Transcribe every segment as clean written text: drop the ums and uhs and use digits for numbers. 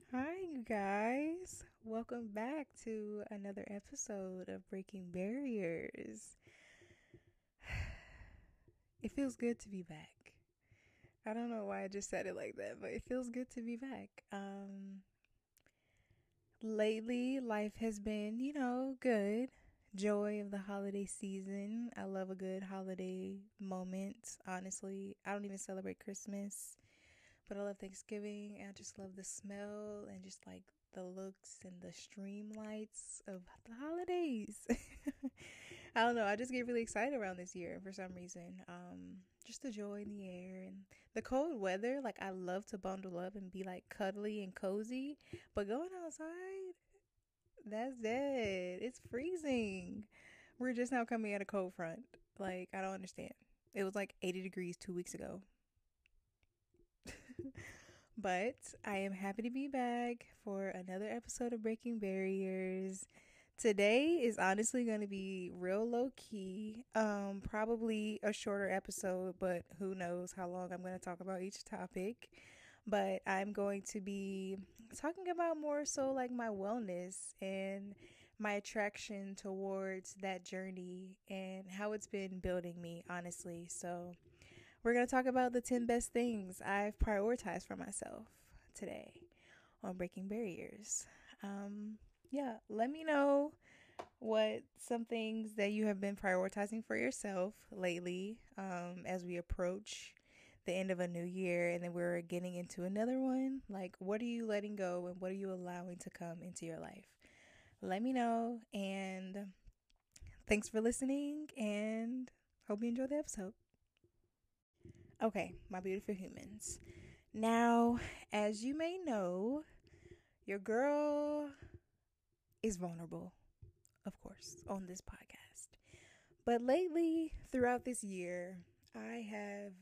Hi, you guys. Welcome back to another episode of Breaking Barriers. It feels good to be back. I don't know why I just said it like that, but it feels good to be back. Lately, life has been, good. Joy of the holiday season. I love a good holiday moment, honestly. I don't even celebrate Christmas. But I love Thanksgiving. I just love the smell and just like the looks and the stream lights of the holidays. I don't know. I just get really excited around this year for some reason. Just the joy in the air and the cold weather. Like I love to bundle up and be like cuddly and cozy, but going outside, that's dead. It's freezing. We're just now coming at a cold front. Like I don't understand. It was like 80 degrees 2 weeks ago. But I am happy to be back for another episode of Breaking Barriers. Today is honestly going to be real low key. Probably a shorter episode, but who knows how long I'm going to talk about each topic. But I'm going to be talking about more so like my wellness and my attraction towards that journey and how it's been building me, honestly. So, we're going to talk about the 10 best things I've prioritized for myself today on Breaking Barriers. Um, let me know what some things that you have been prioritizing for yourself lately as we approach the end of a new year and then we're getting into another one. Like, what are you letting go and what are you allowing to come into your life? Let me know. And thanks for listening and hope you enjoy the episode. Okay, my beautiful humans. Now, as you may know, your girl is vulnerable, of course, on this podcast. But lately, throughout this year, I have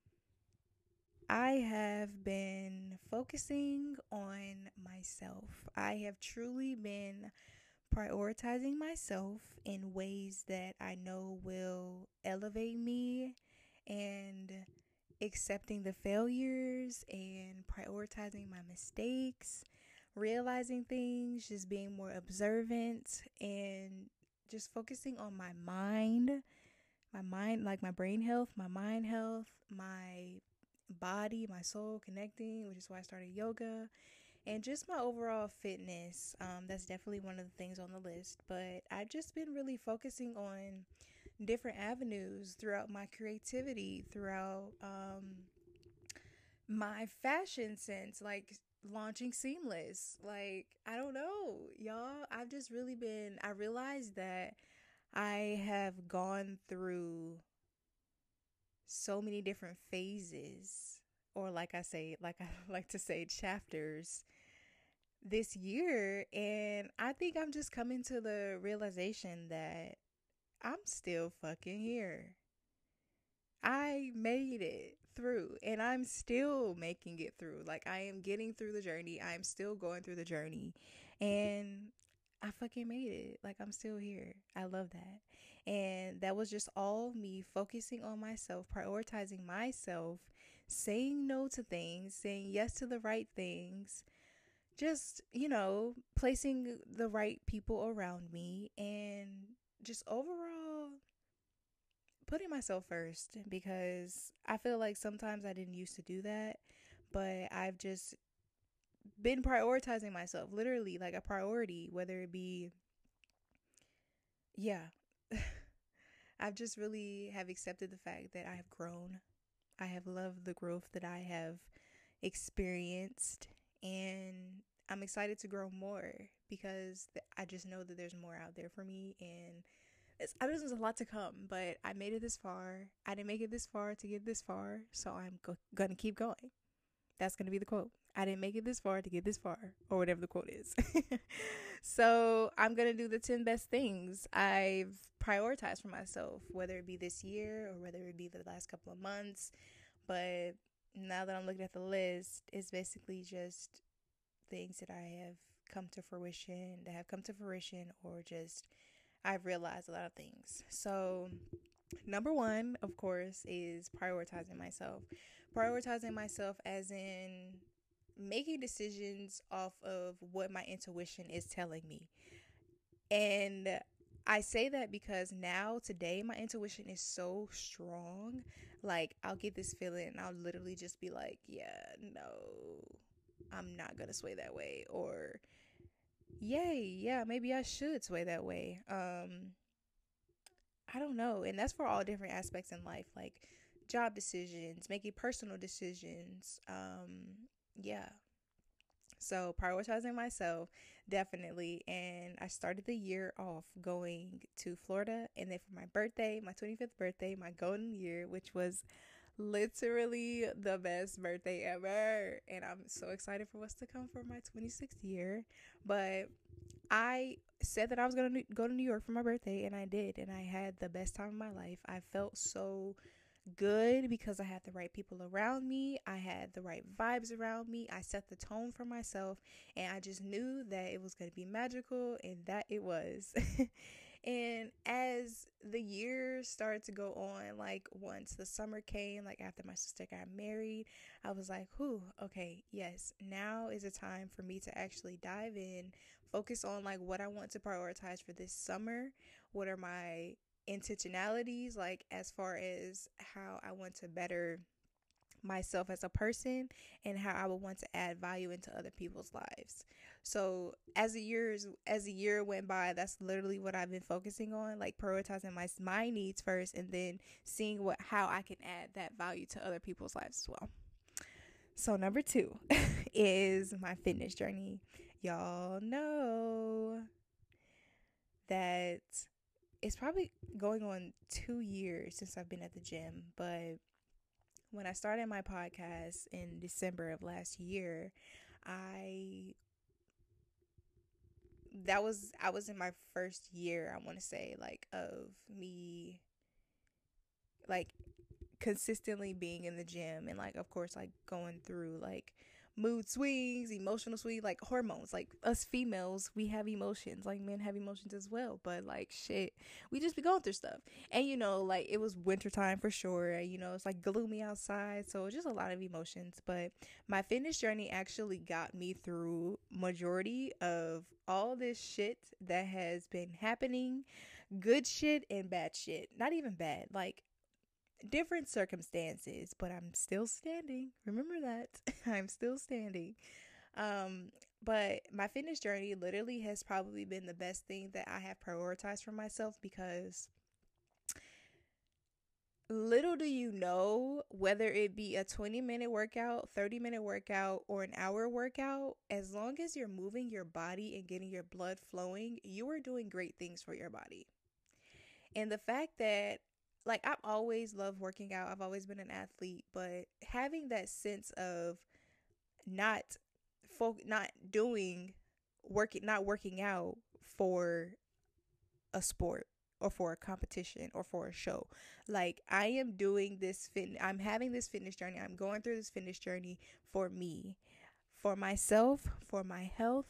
I have been focusing on myself. I have truly been prioritizing myself in ways that I know will elevate me and accepting the failures and prioritizing my mistakes, realizing things, just being more observant and just focusing on my mind, like my brain health, my mind health, my body, my soul connecting, which is why I started yoga, and just my overall fitness. That's definitely one of the things on the list. But I've just been really focusing on different avenues throughout my creativity, throughout my fashion sense, like launching Seamless. Like, I don't know, y'all. I've just really been, I realized that I have gone through so many different phases, or like I say, like I like to say, chapters this year. And I think I'm just coming to the realization that I'm still fucking here. I made it through and I'm still making it through. Like I am getting through the journey. I'm still going through the journey. And I fucking made it. Like I'm still here. I love that. And that was just all me focusing on myself, prioritizing myself, saying no to things, saying yes to the right things, just, placing the right people around me and just overall putting myself first because I feel like sometimes I didn't used to do that, but I've just been prioritizing myself, literally like a priority, whether it be, yeah. I've just really have accepted the fact that I have grown. I have loved the growth that I have experienced, and I'm excited to grow more because I just know that there's more out there for me, and there's a lot to come, but I made it this far. I didn't make it this far to get this far, so I'm gonna keep going. That's gonna be the quote. I didn't make it this far to get this far, or whatever the quote is. So I'm gonna do the 10 best things I've prioritized for myself, whether it be this year or whether it be the last couple of months. But now that I'm looking at the list, it's basically just things that have come to fruition, or just I've realized a lot of things. So, number one, of course, is prioritizing myself. Prioritizing myself as in making decisions off of what my intuition is telling me. And I say that because now, today, my intuition is so strong. Like, I'll get this feeling and I'll literally just be like, yeah, no, I'm not going to sway that way. Or, yay, yeah, maybe I should sway that way. I don't know. And that's for all different aspects in life, like job decisions, making personal decisions. Yeah. So prioritizing myself, definitely. And I started the year off going to Florida. And then for my birthday, my 25th birthday, my golden year, which was literally the best birthday ever. And I'm so excited for what's to come for my 26th year. But I said that I was going to go to New York for my birthday, and I did. And I had the best time of my life. I felt so good because I had the right people around me. I had the right vibes around me. I set the tone for myself, and I just knew that it was going to be magical, and that it was. And as the years started to go on, like once the summer came, like after my sister got married, I was like, whew, okay, yes, now is a time for me to actually dive in, focus on like what I want to prioritize for this summer. What are my intentionalities, like as far as how I want to better myself as a person and how I would want to add value into other people's lives. So as the year went by, that's literally what I've been focusing on, like prioritizing my needs first, and then seeing what how I can add that value to other people's lives as well. So number 2 is my fitness journey. Y'all know that it's probably going on 2 years since I've been at the gym, but when I started my podcast in December of last year, I I was in my first year, I want to say, like of me like consistently being in the gym, and like of course like going through like mood swings, emotional swings, like hormones. Like us females, we have emotions, like men have emotions as well, but like shit, we just be going through stuff. And like it was wintertime for sure, it's like gloomy outside, so just a lot of emotions. But my fitness journey actually got me through majority of all this shit that has been happening, good shit and bad shit. Not even bad, like different circumstances, but I'm still standing. Remember that. I'm still standing. Um, but my fitness journey literally has probably been the best thing that I have prioritized for myself, because little do you know, whether it be a 20-minute workout, 30-minute workout, or an hour workout, as long as you're moving your body and getting your blood flowing, you are doing great things for your body. And the fact that, like, I've always loved working out, I've always been an athlete, but having that sense of not not doing not working out for a sport or for a competition or for a show. Like, I am doing I'm having this fitness journey. I'm going through this fitness journey for me, for myself, for my health,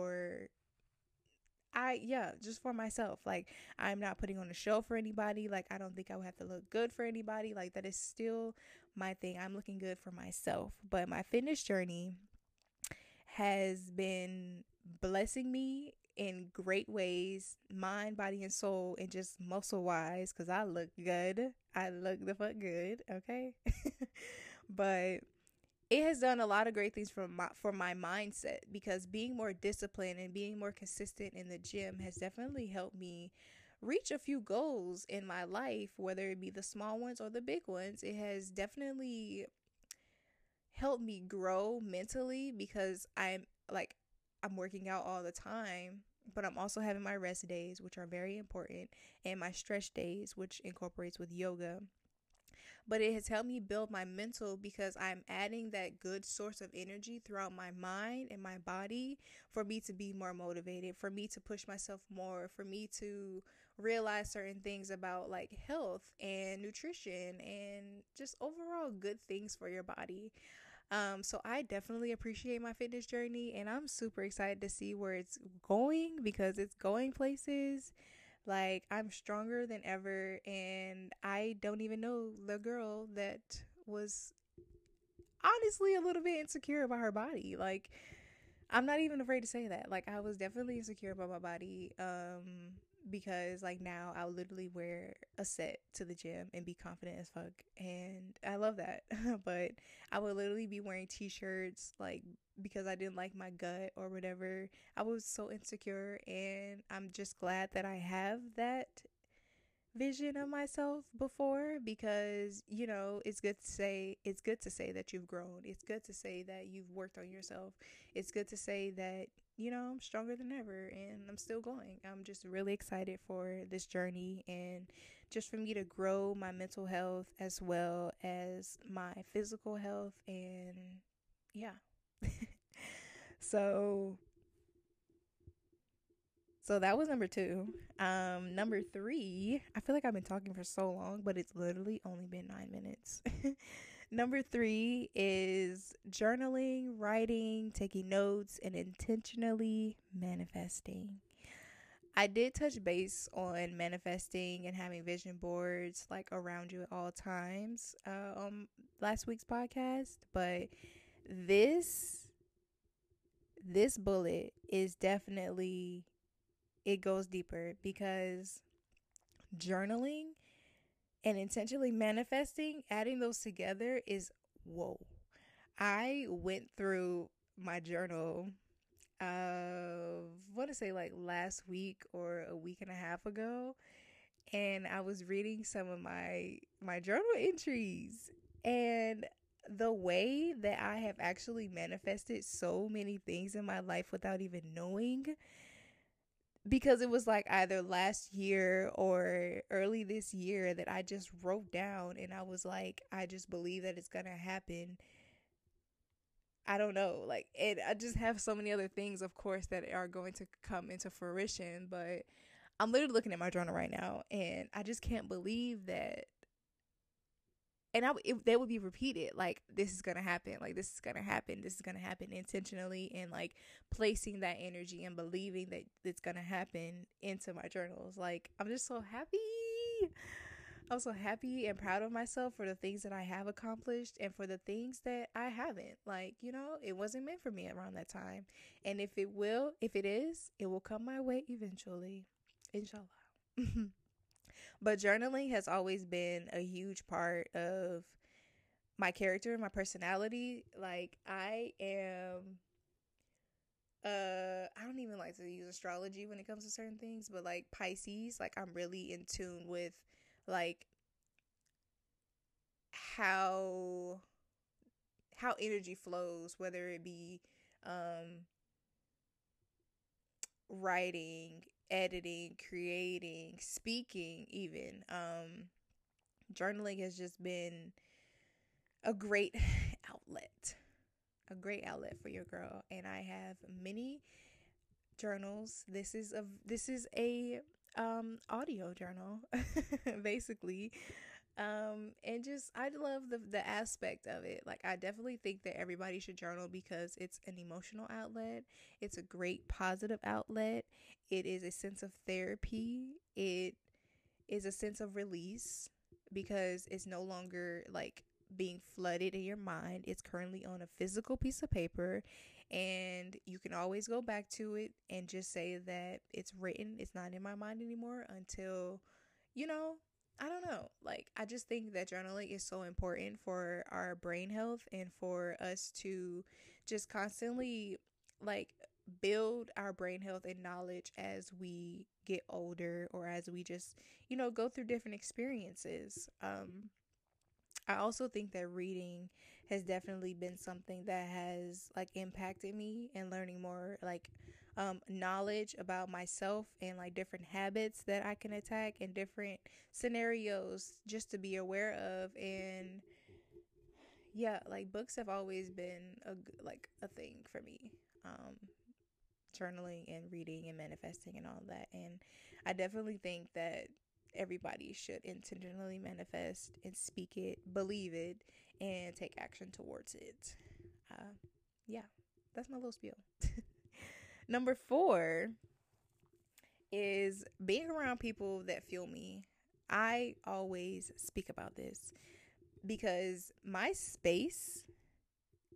just for myself. Like, I'm not putting on a show for anybody. Like, I don't think I would have to look good for anybody. Like, that is still my thing. I'm looking good for myself. But my fitness journey has been blessing me in great ways, mind, body, and soul, and just muscle wise, because I look good. I look the fuck good, okay? But it has done a lot of great things for my mindset, because being more disciplined and being more consistent in the gym has definitely helped me reach a few goals in my life, whether it be the small ones or the big ones. It has definitely helped me grow mentally, because I'm working out all the time, but I'm also having my rest days, which are very important, and my stretch days, which incorporates with yoga. But it has helped me build my mental, because I'm adding that good source of energy throughout my mind and my body for me to be more motivated, for me to push myself more, for me to realize certain things about like health and nutrition and just overall good things for your body. So I definitely appreciate my fitness journey, and I'm super excited to see where it's going, because it's going places. Like, I'm stronger than ever, and I don't even know the girl that was honestly a little bit insecure about her body. Like, I'm not even afraid to say that. Like, I was definitely insecure about my body. Because like now I'll literally wear a set to the gym and be confident as fuck. And I love that. But I would literally be wearing t-shirts like because I didn't like my gut or whatever. I was so insecure, and I'm just glad that I have that vision of myself before, because it's good to say that you've grown. It's good to say that you've worked on yourself. It's good to say that I'm stronger than ever and I'm still going. I'm just really excited for this journey, and just for me to grow my mental health as well as my physical health. And yeah. so So that was number two. Number three, I feel like I've been talking for so long, but it's literally only been 9 minutes. Number three is journaling, writing, taking notes, and intentionally manifesting. I did touch base on manifesting and having vision boards like around you at all times on last week's podcast, but this this bullet is definitely, it goes deeper, because journaling and intentionally manifesting, adding those together is whoa. I went through my journal, want to say like last week or a week and a half ago, and I was reading some of my journal entries, and the way that I have actually manifested so many things in my life without even knowing, because it was like either last year or early this year that I just wrote down, and I was like, I just believe that it's gonna happen. I don't know, like, and I just have so many other things, of course, that are going to come into fruition. But I'm literally looking at my journal right now, and I just can't believe that. And they would be repeated, like, this is gonna happen, like, this is gonna happen, this is gonna happen intentionally, and like placing that energy and believing that it's gonna happen into my journals. Like, I'm just so happy. I'm so happy and proud of myself for the things that I have accomplished and for the things that I haven't. Like, it wasn't meant for me around that time. And if it is, it will come my way eventually. Inshallah. But journaling has always been a huge part of my character, my personality. Like, I don't even like to use astrology when it comes to certain things, but like Pisces, like, I'm really in tune with like how energy flows, whether it be um writing, editing, creating, speaking, even. Journaling has just been a great outlet, a great outlet for your girl. And I have many journals. This is a audio journal basically. And just, I love the aspect of it. Like, I definitely think that everybody should journal because it's an emotional outlet. It's a great positive outlet. It is a sense of therapy. It is a sense of release, because it's no longer like being flooded in your mind. It's currently on a physical piece of paper, and you can always go back to it and just say that it's written. It's not in my mind anymore until, you know, I don't know. Like, I just think that journaling is so important for our brain health and for us to just constantly like build our brain health and knowledge as we get older, or as we just, go through different experiences. I also think that reading has definitely been something that has like impacted me, and learning more like knowledge about myself and like different habits that I can attack and different scenarios just to be aware of. And yeah, like, books have always been a thing for me. Um, Journaling and reading and manifesting and all that. And I definitely think that everybody should intentionally manifest and speak it, believe it, and take action towards it. Uh, yeah, that's my little spiel. Number four is being around people that feel me. I always speak about this because my space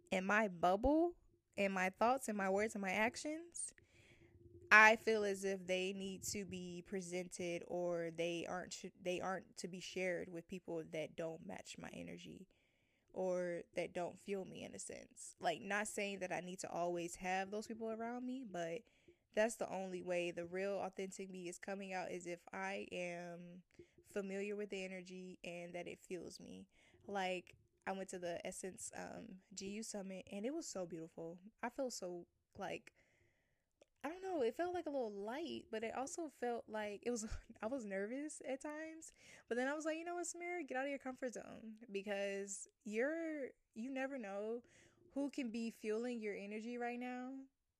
in my bubble, in my thoughts, in my words, and my actions, I feel as if they need to be presented, or they aren't to be shared with people that don't match my energy or that don't feel me, in a sense. Like, not saying that I need to always have those people around me, but that's the only way the real authentic me is coming out, is if I am familiar with the energy and that it fuels me. Like, I went to the Essence GU Summit, and it was so beautiful. I feel so, like, I don't know, it felt like a little light, but it also felt like it was I was nervous at times. But then I was like, you know what, Samira, get out of your comfort zone, because you never know who can be fueling your energy right now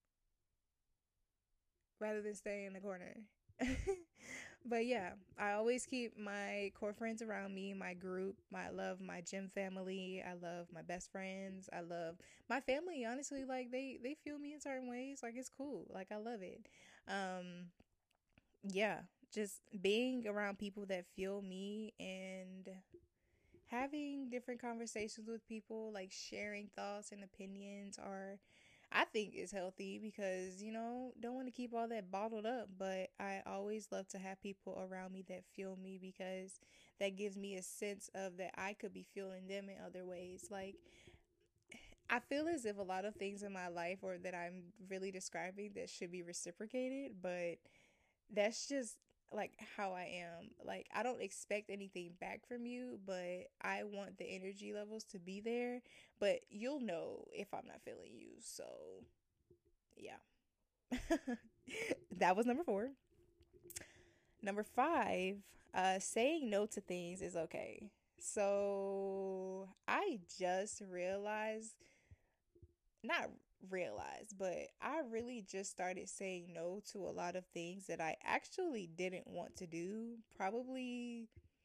rather than staying in the corner. But yeah, I always keep my core friends around me, my group. I love my gym family. I love my best friends. I love my family. Honestly, like they feel me in certain ways. Like, it's cool. Like, I love it. Um, yeah, just being around people that feel me and having different conversations with people, like sharing thoughts and opinions, are, I think, is healthy, because don't want to keep all that bottled up. But I always love to have people around me that feel me, because that gives me a sense of that I could be feeling them in other ways. Like, I feel as if a lot of things in my life, or that I'm really describing, that should be reciprocated, but that's just like how I am. Like, I don't expect anything back from you, but I want the energy levels to be there. But you'll know if I'm not feeling you. So, yeah. That was number 4. Number 5, saying no to things is okay. So, I just realized, not realized, but I really just started saying no to a lot of things that I actually didn't want to do, probably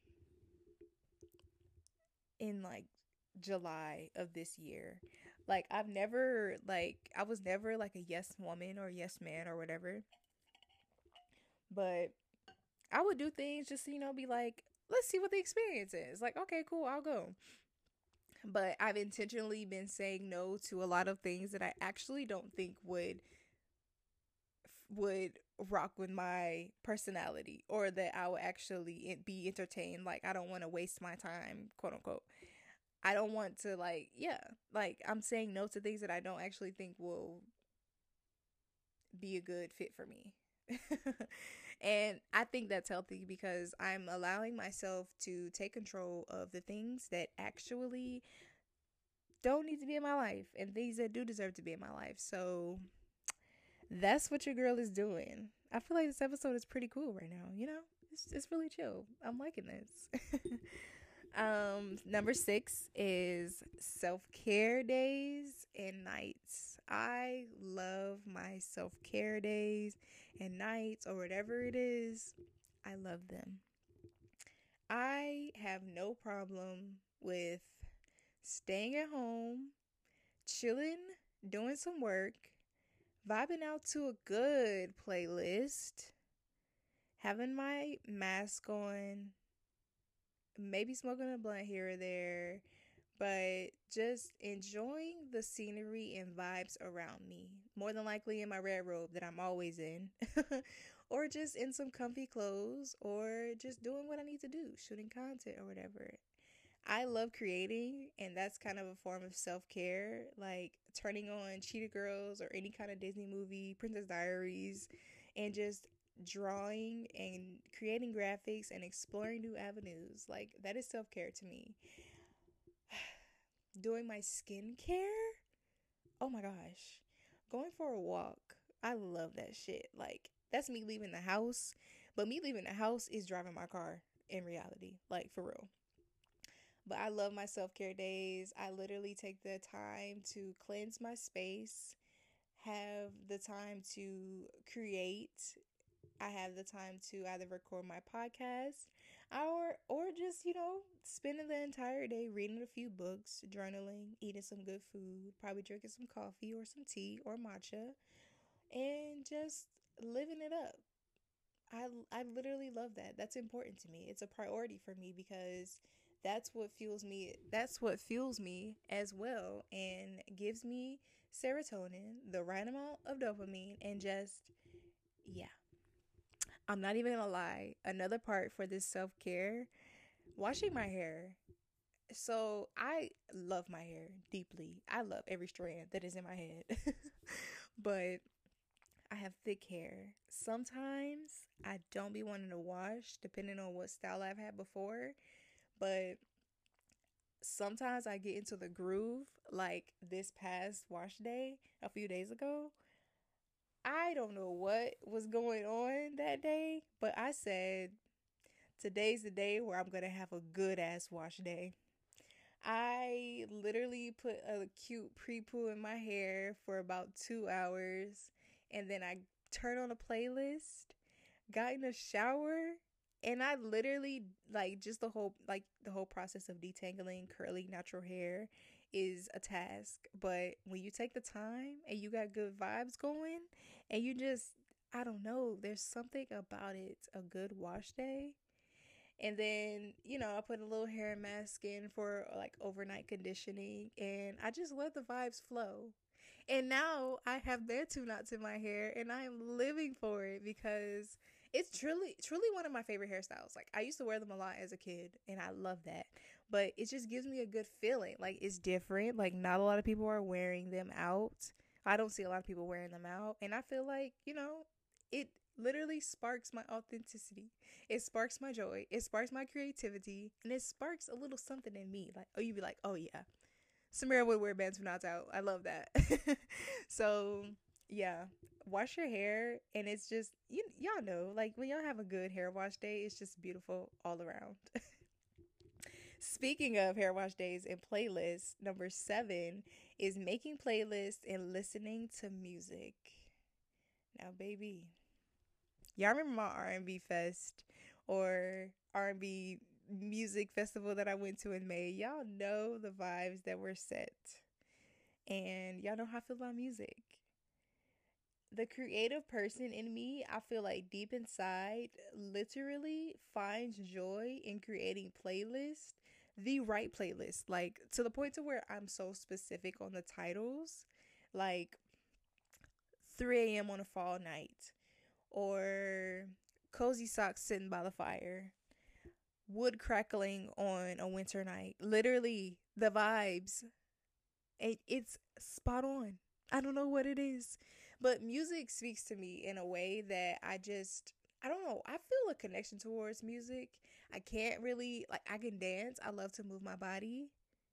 in like July of this year. Like, I was never like a yes woman or yes man or whatever, but I would do things just, be like, let's see what the experience is. Like, okay, cool, I'll go. But I've intentionally been saying no to a lot of things that I actually don't think would rock with my personality, or that I would actually be entertained. Like, I don't want to waste my time, quote unquote. I don't want to, like, yeah, like, I'm saying no to things that I don't actually think will be a good fit for me. And I think that's healthy, because I'm allowing myself to take control of the things that actually don't need to be in my life, and things that do deserve to be in my life. So that's what your girl is doing. I feel like this episode is pretty cool right now. It's really chill. I'm liking this. Number 6 is self-care days and nights. I love my self-care days and nights, or whatever it is. I love them. I have no problem with staying at home, chilling, doing some work, vibing out to a good playlist, having my mask on, maybe smoking a blunt here or there, but just enjoying the scenery and vibes around me. More than likely in my red robe that I'm always in, or just in some comfy clothes, or just doing what I need to do, shooting content or whatever. I love creating, and that's kind of a form of self care, like turning on Cheetah Girls or any kind of Disney movie, Princess Diaries, and just drawing and creating graphics and exploring new avenues. Like, that is self care to me. Doing my skincare, oh my gosh, going for a walk. I love that shit. Like, that's me leaving the house, but me leaving the house is driving my car in reality, like, for real. But I love my self care days. I literally take the time to cleanse my space, have the time to create. I have the time to either record my podcast, or just, spending the entire day reading a few books, journaling, eating some good food, probably drinking some coffee or some tea or matcha, and just living it up. I literally love that. That's important to me. It's a priority for me, because That's what fuels me as well and gives me serotonin, the right amount of dopamine, and just, yeah. I'm not even gonna lie. Another part for this self care, washing my hair. So I love my hair deeply. I love every strand that is in my head. But I have thick hair. Sometimes I don't be wanting to wash depending on what style I've had before. But sometimes I get into the groove, like this past wash day a few days ago. I don't know what was going on that day, but I said, today's the day where I'm going to have a good ass wash day. I literally put a cute pre poo in my hair for about 2 hours, and then I turned on a playlist, got in the shower, and I literally, like, just the whole process of detangling curly natural hair is a task. But when you take the time and you got good vibes going, and you just, I don't know, there's something about it, a good wash day. And then, I put a little hair mask in for like overnight conditioning, and I just let the vibes flow. And now I have their two knots in my hair, and I am living for it because it's truly one of my favorite hairstyles. Like, I used to wear them a lot as a kid, and I love that. But it just gives me a good feeling. Like, it's different. Like, not a lot of people are wearing them out. I don't see a lot of people wearing them out. And I feel like, it literally sparks my authenticity. It sparks my joy. It sparks my creativity. And it sparks a little something in me. Like, oh, you'd be like, oh, yeah, Samira would wear bands from knots out. I love that. So yeah, wash your hair, and it's just y'all know, like when y'all have a good hair wash day, it's just beautiful all around. Speaking of hair wash days and playlists, number 7 is making playlists and listening to music. Now, baby, y'all remember my R&B fest or R&B music festival that I went to in May? Y'all know the vibes that were set. And y'all know how I feel about music. The creative person in me, I feel like deep inside, literally finds joy in creating playlists, the right playlist, like to the point to where I'm so specific on the titles, like 3 a.m. on a fall night, or cozy socks sitting by the fire, wood crackling on a winter night. Literally, the vibes. It's spot on. I don't know what it is, but music speaks to me in a way that I don't know. I feel a connection towards music. I can't really, like, I can dance. I love to move my body.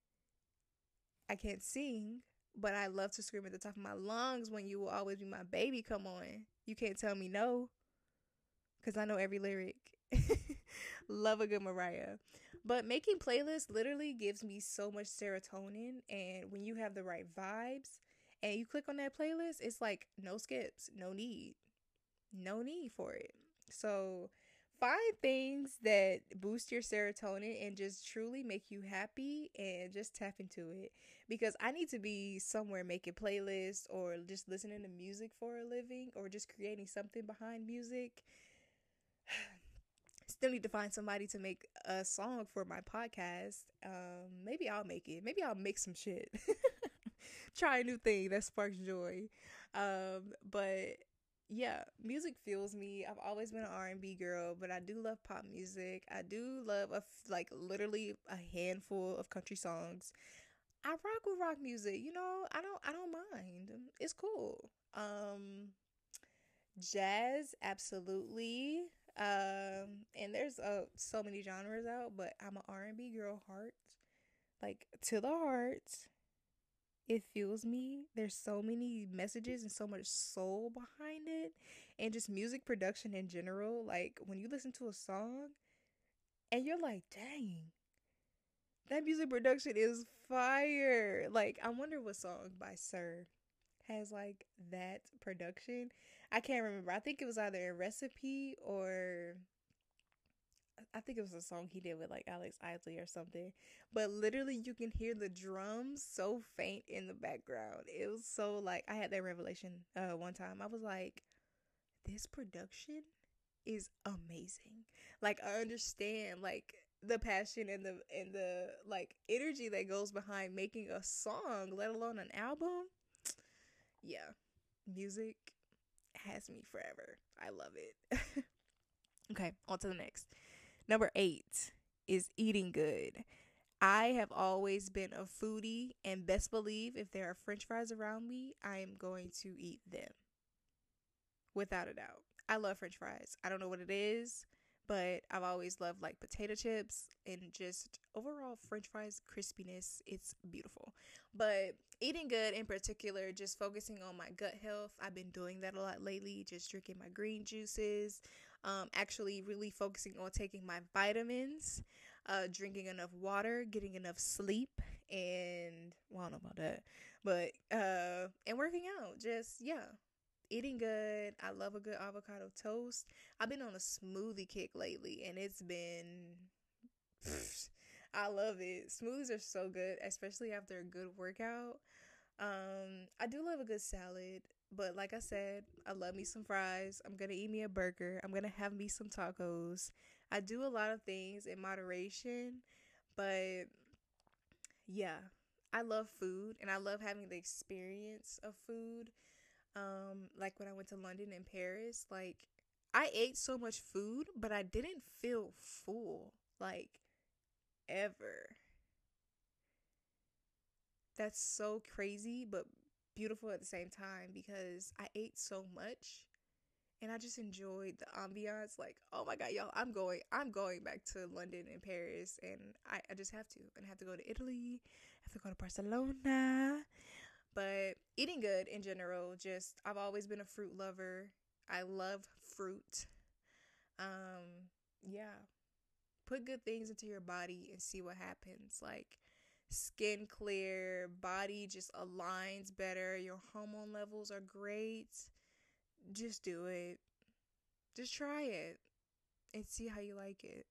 I can't sing, but I love to scream at the top of my lungs when you will always be my baby. Come on. You can't tell me no, because I know every lyric. Love a good Mariah. But making playlists literally gives me so much serotonin. And when you have the right vibes and you click on that playlist, it's like no skips, no need. No need for it. So find things that boost your serotonin and just truly make you happy and just tap into it. Because I need to be somewhere making playlists or just listening to music for a living or just creating something behind music. Still need to find somebody to make a song for my podcast. Maybe I'll make it. Maybe I'll make some shit. Try a new thing that sparks joy. But yeah, music fuels me. I've always been an R&B girl, but I do love pop music. I do love like literally a handful of country songs. I rock with rock music. I don't mind. It's cool. Jazz, absolutely. And there's so many genres out, but I'm an R&B girl, heart, like to the heart. It fuels me. There's so many messages and so much soul behind it, and just music production in general. Like when you listen to a song and you're like, dang, that music production is fire. Like, I wonder what song by Sir has like that production. I can't remember. I think it was either a Recipe or I think it was a song he did with like Alex Isley or something. But literally you can hear the drums so faint in the background. It was so like I had that revelation one time. I was like, this production is amazing. Like I understand like the passion and the like energy that goes behind making a song, let alone an album. Yeah, music has me forever. I love it. Okay, on to the next. Number 8 is eating good. I have always been a foodie, and best believe if there are french fries around me, I am going to eat them without a doubt. I love french fries. I don't know what it is, but I've always loved like potato chips and just overall french fries crispiness. It's beautiful. But eating good in particular, just focusing on my gut health. I've been doing that a lot lately, just drinking my green juices, actually really focusing on taking my vitamins, drinking enough water, getting enough sleep, and well, I don't know about that, but and working out. Just yeah, eating good. I love a good avocado toast. I've been on a smoothie kick lately, and it's been. I love it. Smoothies are so good, especially after a good workout. I do love a good salad, but like I said, I love me some fries. I'm gonna eat me a burger. I'm gonna have me some tacos. I do a lot of things in moderation, but yeah, I love food and I love having the experience of food. Like when I went to London and Paris, like I ate so much food, but I didn't feel full, like ever. That's so crazy, but beautiful at the same time because I ate so much and I just enjoyed the ambiance. Like, oh my god, y'all, I'm going back to London and Paris, and I just have to. And I have to go to Italy, I have to go to Barcelona. But eating good in general, just I've always been a fruit lover. I love fruit. Yeah, put good things into your body and see what happens. Like skin clear, body just aligns better, your hormone levels are great. Just do it. Just try it and see how you like it.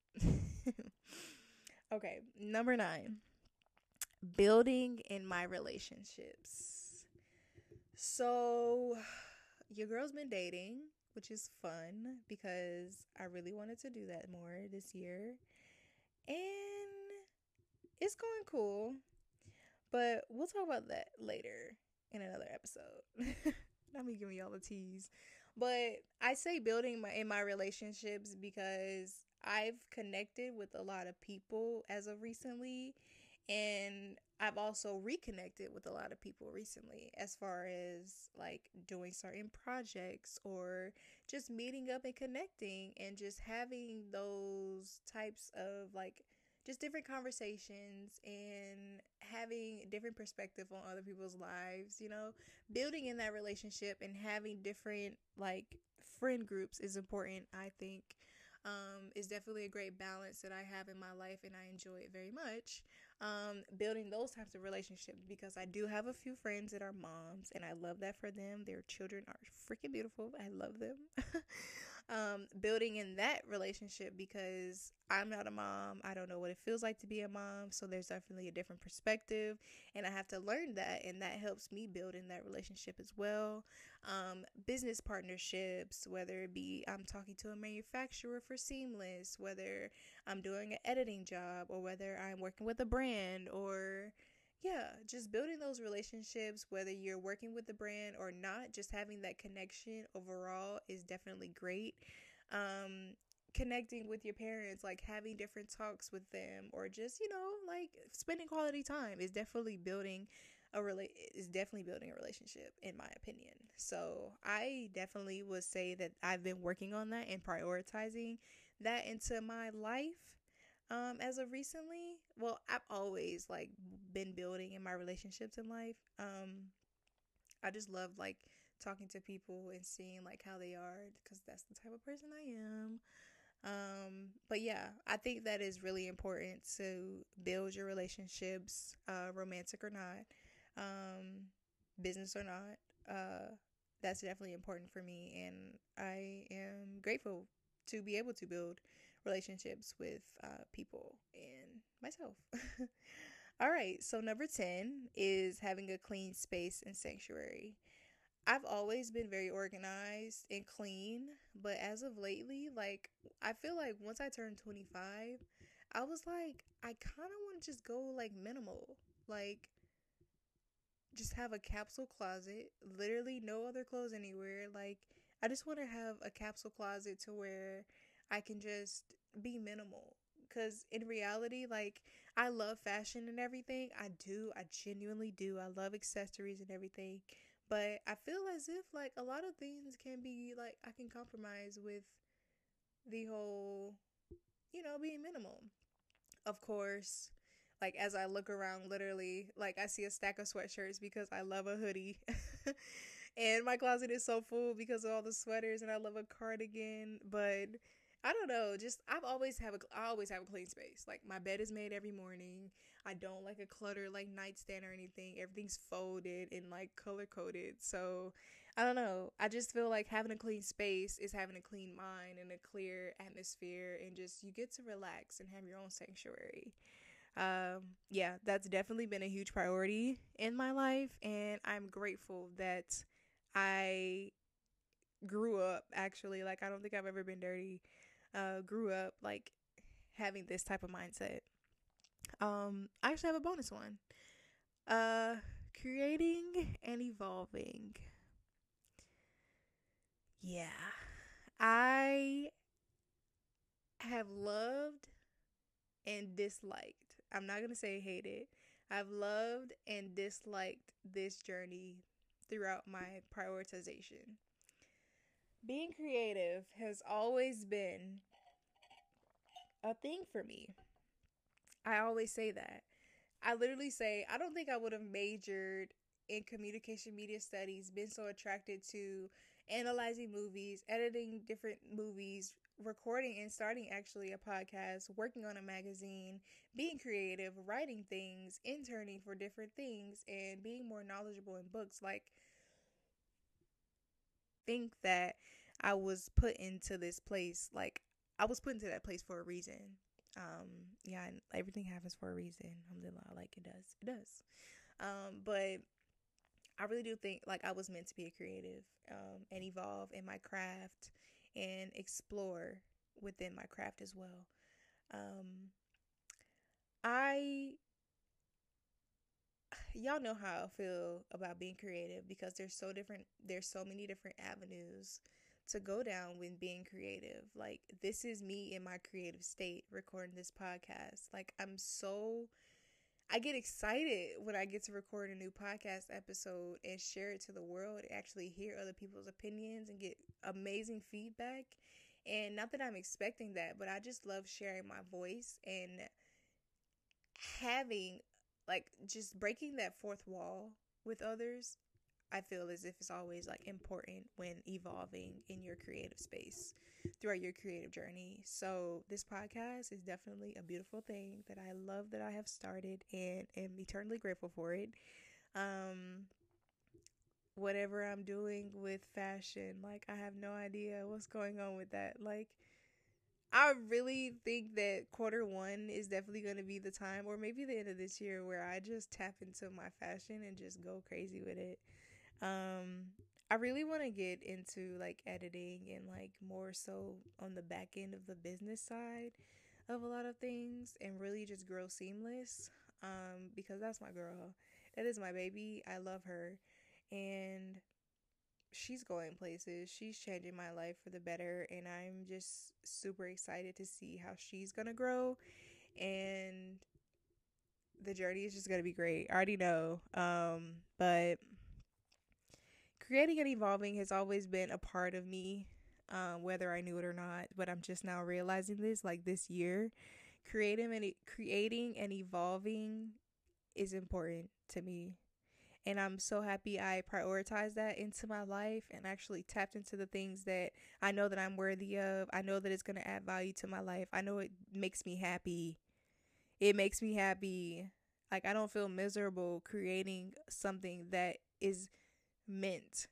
Okay, number 9, building in my relationships. So, your girl's been dating, which is fun because I really wanted to do that more this year. And it's going cool, but we'll talk about that later in another episode. Not me giving y'all the tease. But I say building in my relationships because I've connected with a lot of people as of recently, and I've also reconnected with a lot of people recently as far as like doing certain projects or just meeting up and connecting and just having those types of like just different conversations and having different perspective on other people's lives, building in that relationship and having different like friend groups is important, I think. Is definitely a great balance that I have in my life, and I enjoy it very much. Building those types of relationships because I do have a few friends that are moms, and I love that for them. Their children are freaking beautiful. I love them. Building in that relationship because I'm not a mom. I don't know what it feels like to be a mom. So there's definitely a different perspective, and I have to learn that, and that helps me build in that relationship as well. Business partnerships, whether it be I'm talking to a manufacturer for Seamless, whether I'm doing an editing job, or whether I'm working with a brand, or yeah, just building those relationships, whether you're working with the brand or not, just having that connection overall is definitely great. Connecting with your parents, like having different talks with them, or just, like spending quality time is definitely building a relationship in my opinion. So I definitely would say that I've been working on that and prioritizing that into my life as of recently. Well, I've always like been building in my relationships in life. I just love like talking to people and seeing like how they are because that's the type of person I am. But yeah, I think that is really important to build your relationships, romantic or not, um, business or not. That's definitely important for me, and I am grateful to be able to build relationships with people and myself. All right, so number 10 is having a clean space and sanctuary. I've always been very organized and clean, but as of lately, like I feel like once I turned 25, I was like, I kind of want to just go like minimal. Like, just have a capsule closet, literally no other clothes anywhere. Like, I just want to have a capsule closet to where I can just be minimal. Because in reality, like, I love fashion and everything. I do. I genuinely do. I love accessories and everything. But I feel as if, like, a lot of things can be, like, I can compromise with the whole, being minimal. Of course, like as I look around, literally, like I see a stack of sweatshirts because I love a hoodie. And my closet is so full because of all the sweaters, and I love a cardigan. But I don't know, just I always have a clean space. Like my bed is made every morning. I don't like a clutter like nightstand or anything. Everything's folded and like color coded. So I don't know. I just feel like having a clean space is having a clean mind and a clear atmosphere, and just you get to relax and have your own sanctuary. Yeah, that's definitely been a huge priority in my life, and I'm grateful that I grew up actually. Like, I don't think I've ever been dirty. Grew up like having this type of mindset. I actually have a bonus one. Uh, Creating and evolving. Yeah, I have loved and disliked. I'm not gonna say hated. I've loved and disliked this journey throughout my prioritization. Being creative has always been a thing for me. I always say that. I literally say, I don't think I would have majored in communication media studies, been so attracted to analyzing movies, editing different movies, recording and starting actually a podcast, working on a magazine, being creative, writing things, interning for different things, and being more knowledgeable in books. Like, think that I was put into this place. Like, I was put into that place for a reason. Yeah, and everything happens for a reason. Alhamdulillah, like it does. It does. But I really do think like I was meant to be a creative, and evolve in my craft and explore within my craft as well. Um, I Y'all know how I feel about being creative because there's so many different avenues to go down when being creative. Like, this is me in my creative state recording this podcast. Like, I get excited when I get to record a new podcast episode and share it to the world, actually hear other people's opinions and get amazing feedback. And not that I'm expecting that, but I just love sharing my voice and having, like, just breaking that fourth wall with others. I feel as if it's always like important when evolving in your creative space throughout your creative journey. So this podcast is definitely a beautiful thing that I love that I have started and am eternally grateful for it. Um Whatever I'm doing with fashion, like, I have no idea what's going on with that. Like, I really think that quarter 1 is definitely going to be the time, or maybe the end of this year, where I just tap into my fashion and just go crazy with it. Um, I really want to get into like editing and like more so on the back end of the business side of a lot of things, and really just grow Seamless. Because that's my girl. That is my baby. I love her. And she's going places. She's changing my life for the better, and I'm just super excited to see how she's gonna grow, and the journey is just gonna be great. I already know. But creating and evolving has always been a part of me, whether I knew it or not. But I'm just now realizing this, like this year, creating and evolving is important to me. And I'm so happy I prioritized that into my life and actually tapped into the things that I know that I'm worthy of. I know that it's going to add value to my life. I know it makes me happy. It makes me happy. Like, I don't feel miserable creating something that is meant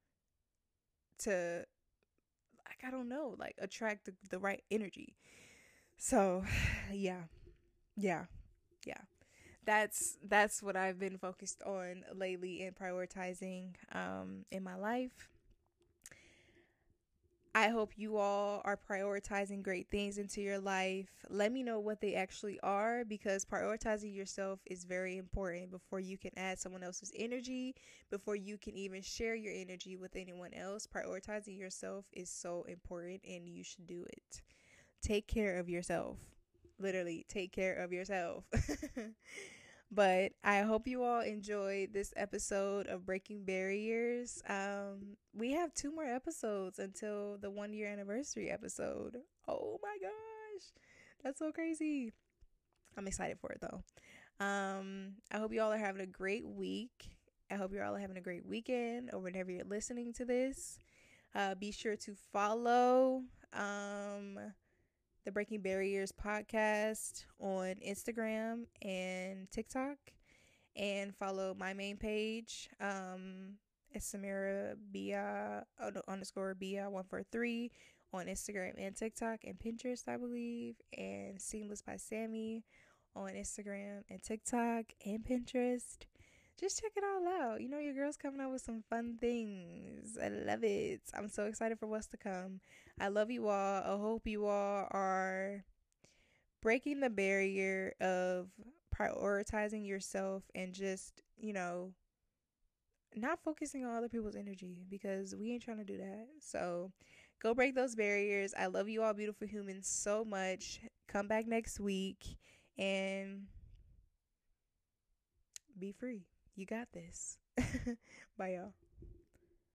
to, like, I don't know, like attract the right energy. So, yeah. Yeah. Yeah. That's what I've been focused on lately and prioritizing in my life. I hope you all are prioritizing great things into your life. Let me know what they actually are, because prioritizing yourself is very important before you can add someone else's energy, before you can even share your energy with anyone else. Prioritizing yourself is so important and you should do it. Take care of yourself. Literally, take care of yourself. But I hope you all enjoyed this episode of Breaking Barriers. We have 2 more episodes until the 1 year anniversary episode. Oh my gosh, that's so crazy. I'm excited for it though. I hope you all are having a great week. I hope you all are having a great weekend or whenever you're listening to this. Be sure to follow the Breaking Barriers podcast on Instagram and TikTok, and follow my main page. It's Samira Bia underscore Bia 143 on Instagram and TikTok and Pinterest, I believe, and Seamless by Sammy on Instagram and TikTok and Pinterest. Just check it all out. You know, your girl's coming up with some fun things. I love it. I'm so excited for what's to come. I love you all. I hope you all are breaking the barrier of prioritizing yourself and just, not focusing on other people's energy, because we ain't trying to do that. So go break those barriers. I love you all, beautiful humans, so much. Come back next week and be free. You got this. Bye, y'all.